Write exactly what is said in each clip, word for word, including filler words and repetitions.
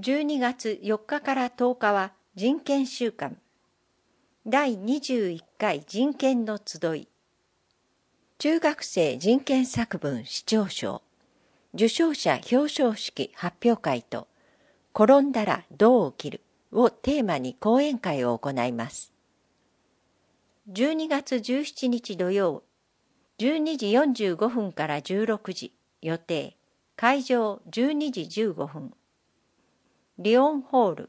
じゅうにがつよっかからとおかは人権週間。だいにじゅういっかい人権の集い。中学生人権作文視聴賞。受賞者表彰式発表会と、転んだらどう起きるをテーマに講演会を行います。じゅうにがつじゅうしちにち土曜、じゅうにじよんじゅうごふんからじゅうろくじ、予定、会場じゅうにじじゅうごふん。リオンホール。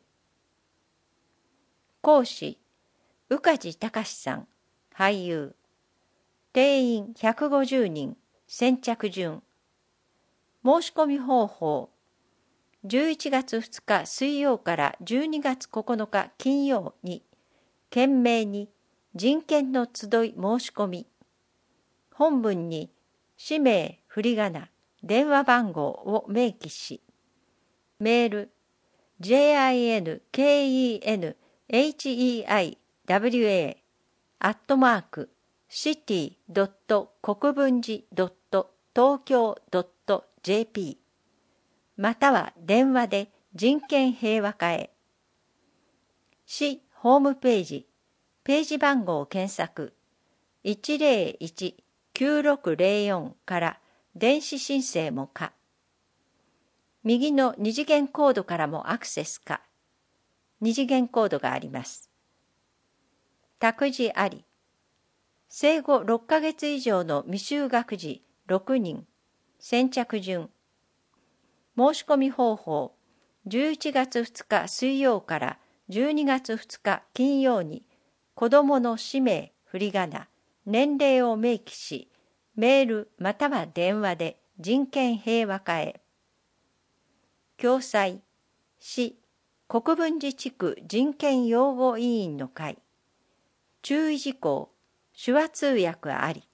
講師、宇梶隆さん、俳優。定員ひゃくごじゅうにん、先着順。申し込み方法。じゅういちがつふつか水曜からじゅうにがつここのか金曜に、懸命に人権の集い申し込み。本文に氏名、振り仮名、電話番号を明記し、メール、ジェイアイエヌケーイーエヌエイチイーアイダブリューエー アットマークシティドット国分寺ドット東京ドットジェーピー または電話で人権平和課へ。市ホームページ、ページ番号を検索 いちゼロいちきゅうろくゼロよん から電子申請も可。右の二次元コードからもアクセス可。二次元コードがあります。託児あり。生後ろっかげつ以上の未就学児ろくにん。先着順。申し込み方法。じゅういちがつふつか水曜からじゅうにがつふつか金曜に子どもの氏名、振り仮名、年齢を明記し、メールまたは電話で人権平和課へ。共催、市、国分寺地区人権擁護委員の会。注意事項、手話通訳あり。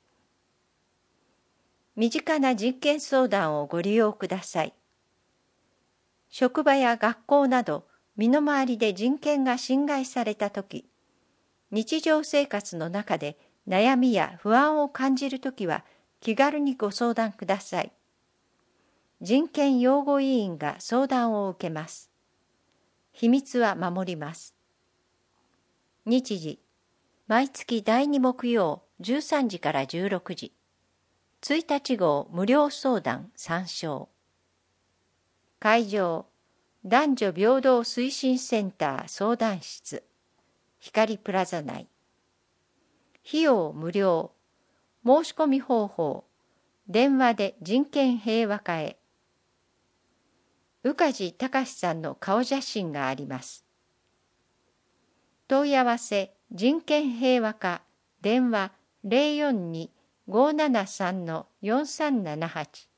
身近な人権相談をご利用ください。職場や学校など身の回りで人権が侵害されたとき、日常生活の中で悩みや不安を感じるときは気軽にご相談ください。人権擁護委員が相談を受けます。秘密は守ります。日時、毎月だいに木曜じゅうさんじからじゅうろくじ。ついたち号無料相談参照。会場、男女平等推進センター相談室、光プラザ内。費用無料。申し込み方法、電話で人権平和課へ。宇梶隆さんの顔写真があります。問い合わせ、人権平和課、電話 ゼロよんに ごーななさん よんさんななはち。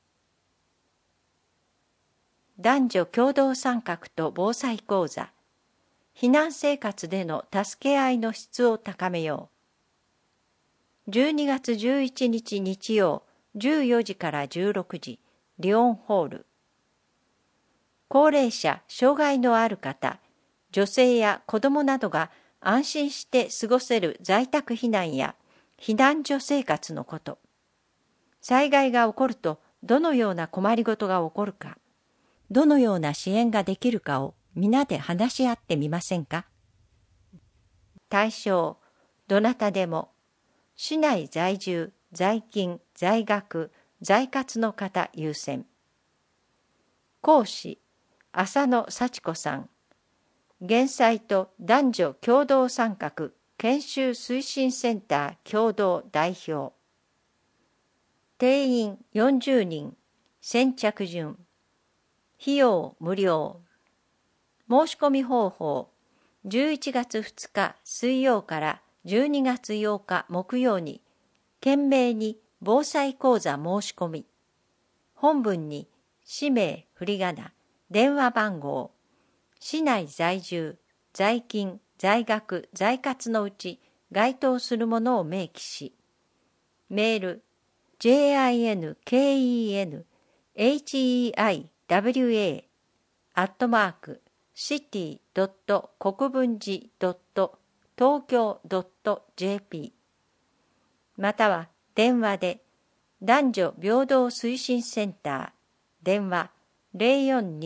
男女共同参画と防災講座。避難生活での助け合いの質を高めよう。じゅうにがつじゅういちにち日曜、じゅうよじからじゅうろくじ、リオンホール。高齢者、障害のある方、女性や子どもなどが安心して過ごせる在宅避難や避難所生活のこと。災害が起こるとどのような困りごとが起こるか、どのような支援ができるかを皆で話し合ってみませんか。対象、どなたでも、市内在住、在勤、在学、在活の方優先。講師、浅野幸子さん。減災と男女共同参画研修推進センター共同代表。定員よんじゅうにん、先着順。費用無料。申し込み方法、じゅういちがつふつか水曜からじゅうにがつようか木曜に、懸命に防災講座申し込み。本文に氏名、振り仮名、電話番号、市内在住、在勤、在学、在活のうち該当するものを明記し、メール、ジェイアイエヌケーイーエヌエイチイーアイダブリューエー アットマークシティドット国分寺ドット東京ドットジェーピー または電話で男女平等推進センター電話 ゼロよんに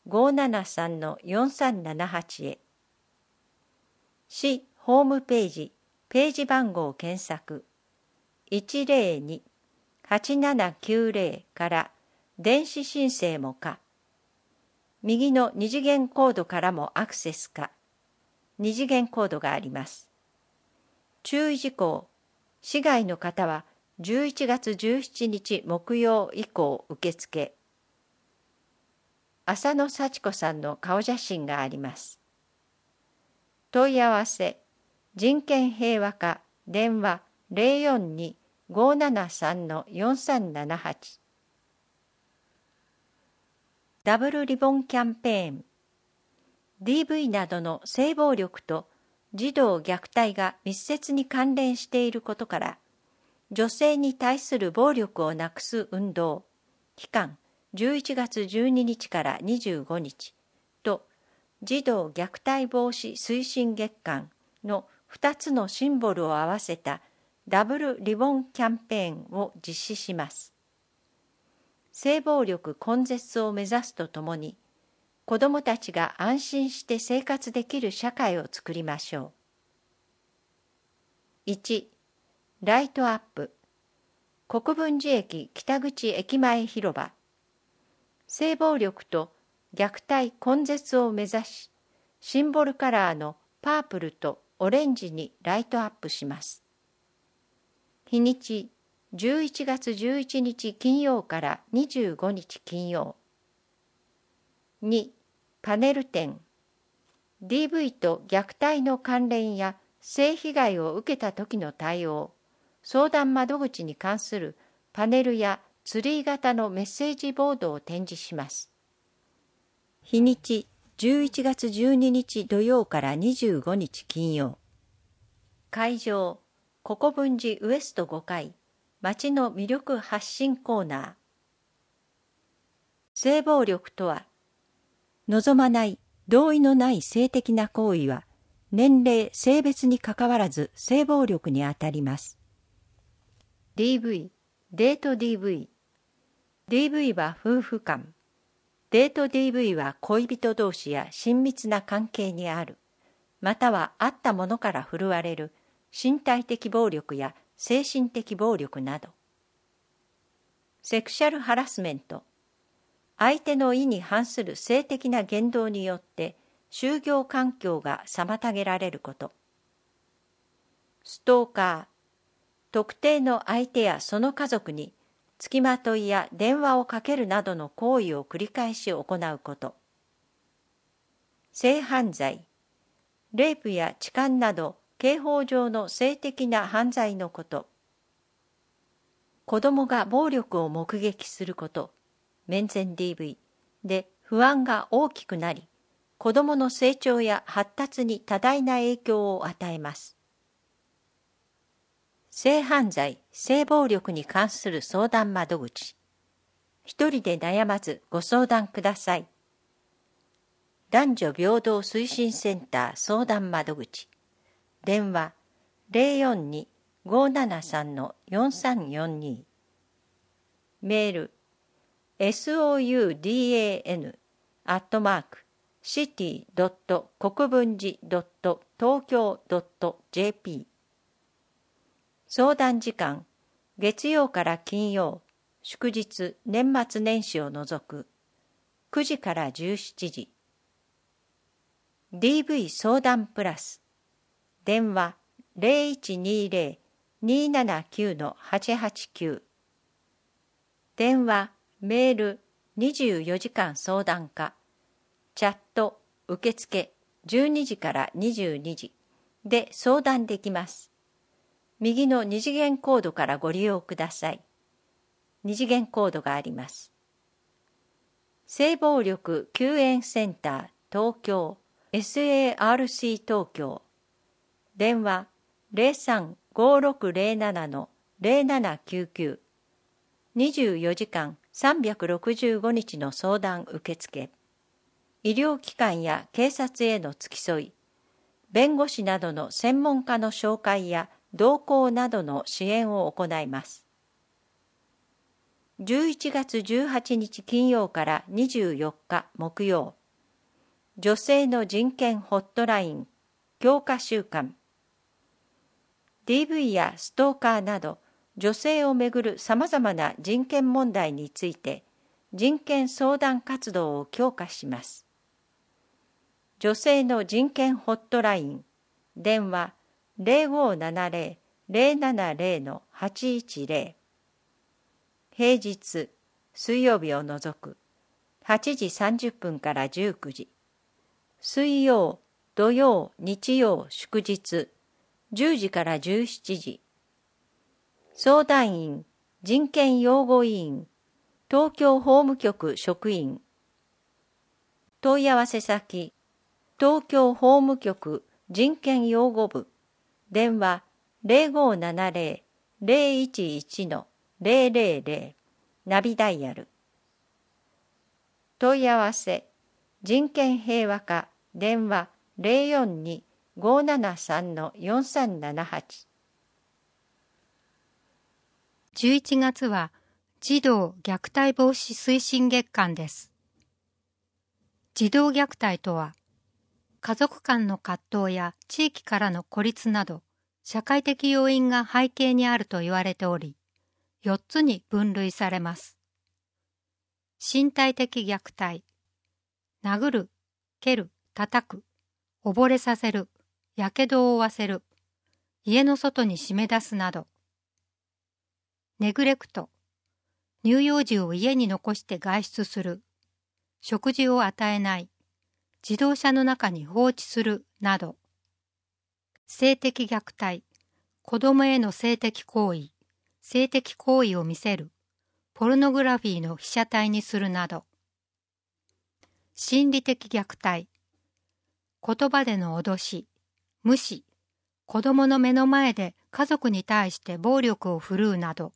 ごーななさんのよんさんななはち へ。市ホームページ、ページ番号検索 いちぜろに はちななきゅうぜろ から電子申請も可。右の二次元コードからもアクセス可。二次元コードがあります。注意事項。市外の方はじゅういちがつじゅうしちにち木曜以降受付。浅野幸子さんの顔写真があります。問い合わせ、人権平和課電話 ゼロよんに ごーななさんのよんさんななはち。ダブルリボンキャンペーン。ディーブイ などの性暴力と児童虐待が密接に関連していることから、女性に対する暴力をなくす運動、期間じゅういちがつじゅうににちからにじゅうごにちと、児童虐待防止推進月間のふたつのシンボルを合わせたダブルリボンキャンペーンを実施します。性暴力根絶を目指すとともに、子どもたちが安心して生活できる社会を作りましょう。いち. ライトアップ。国分寺駅北口駅前広場。性暴力と虐待根絶を目指し、シンボルカラーのパープルとオレンジにライトアップします。日にちじゅういちがつじゅういちにち金曜からにじゅうごにち金曜。に. パネル展。ディーブイ と虐待の関連や性被害を受けた時の対応、相談窓口に関するパネルやツリー型のメッセージボードを展示します。日にちじゅういちがつじゅうににち土曜からにじゅうごにち金曜。会場、国分寺ウエストごかい、町の魅力発信コーナー。性暴力とは、望まない、同意のない性的な行為は、年齢、性別にかかわらず性暴力にあたります。ディーブイ、デート ディーブイ。ディーブイ は夫婦間。デート ディーブイ は恋人同士や親密な関係にある、またはあったものから振るわれる身体的暴力や精神的暴力など。セクシャルハラスメント。相手の意に反する性的な言動によって就業環境が妨げられること。ストーカー。特定の相手やその家族に付きまといや電話をかけるなどの行為を繰り返し行うこと。性犯罪。レイプや痴漢など刑法上の性的な犯罪のこと。子供が暴力を目撃すること。面前 ディーブイ で不安が大きくなり、子供の成長や発達に多大な影響を与えます。性犯罪、性暴力に関する相談窓口。一人で悩まずご相談ください。男女平等推進センター相談窓口。電話 ゼロよんに ごーななさんのよんさんよんに。メールsoudan アットマーク シティ ドット 国分寺 ドット 東京 ドット ジェーピー。 相談時間、月曜から金曜、祝日、年末年始を除くくじからじゅうしちじ。ディーブイ 相談プラス。電話 ゼロいちにゼロ にーななきゅう はちはちきゅう。電話、メール、にじゅうよじかん相談可。チャット、受付、じゅうにじからにじゅうにじで相談できます。右の二次元コードからご利用ください。二次元コードがあります。性暴力救援センター東京 エスエーアールシー 東京。電話 ゼロさん ごーろくゼロなな ゼロななきゅうきゅう。にじゅうよじかんさんびゃくろくじゅうごにちの相談受付。医療機関や警察への付き添い、弁護士などの専門家の紹介や同行などの支援を行います。じゅういちがつじゅうはちにち金曜からにじゅうよっか木曜、 女性の人権ホットライン強化週間。ディーブイ やストーカーなど女性をめぐるさまざまな人権問題について人権相談活動を強化します。女性の人権ホットライン電話 ゼロごななゼロ ゼロななゼロ はちいちゼロ。平日水曜日を除くはちじさんじゅっぷんからじゅうくじ、水曜土曜日曜祝日じゅうじからじゅうしちじ。相談員人権擁護委員東京法務局職員。問い合わせ先東京法務局人権擁護部電話 ゼロごななゼロ ゼロいちいち ゼロゼロゼロ ナビダイヤル。問い合わせ人権平和課電話 ゼロよんに ごななさん よんさんななはち。 じゅういちがつは児童虐待防止推進月間です。児童虐待とは、家族間の葛藤や地域からの孤立など、社会的要因が背景にあると言われており、よっつに分類されます。身体的虐待、殴る、蹴る、叩く、溺れさせる、やけどを負わせる、家の外に締め出すなど。ネグレクト、乳幼児を家に残して外出する、食事を与えない、自動車の中に放置するなど。性的虐待、子供への性的行為、性的行為を見せる、ポルノグラフィーの被写体にするなど。心理的虐待、言葉での脅し、無視、子供の目の前で家族に対して暴力を振るうなど。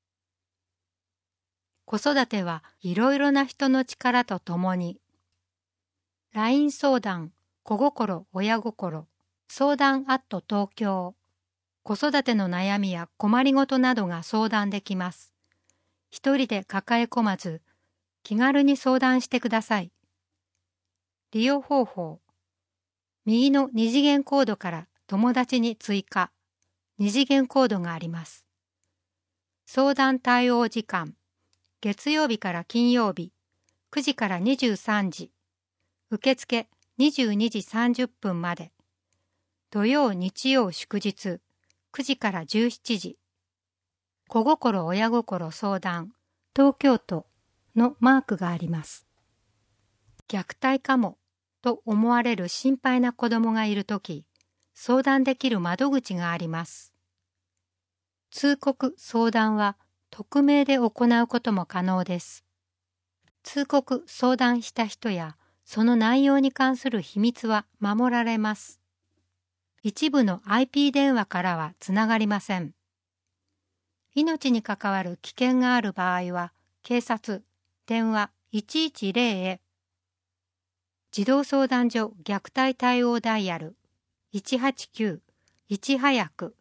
子育てはいろいろな人の力とともに。ライン 相談、子心親心、相談アット東京。子育ての悩みや困りごとなどが相談できます。一人で抱え込まず、気軽に相談してください。利用方法。右の二次元コードから友達に追加、二次元コードがあります。相談対応時間。月曜日から金曜日、くじからにじゅうさんじ。受付にじゅうにじさんじゅっぷんまで。土曜日曜祝日、くじからじゅうしちじ。子心親心相談、東京都のマークがあります。虐待かもと思われる心配な子供がいるとき、相談できる窓口があります。通告・相談は匿名で行うことも可能です。通告・相談した人やその内容に関する秘密は守られます。一部の アイピー 電話からはつながりません。命に関わる危険がある場合は、警察、電話いちいちゼロへ。児童相談所虐待対応ダイヤルいちはちきゅういち早く。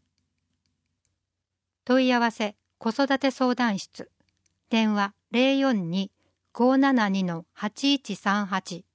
問い合わせ子育て相談室電話 ゼロよんに ごななに はちいちさんはち。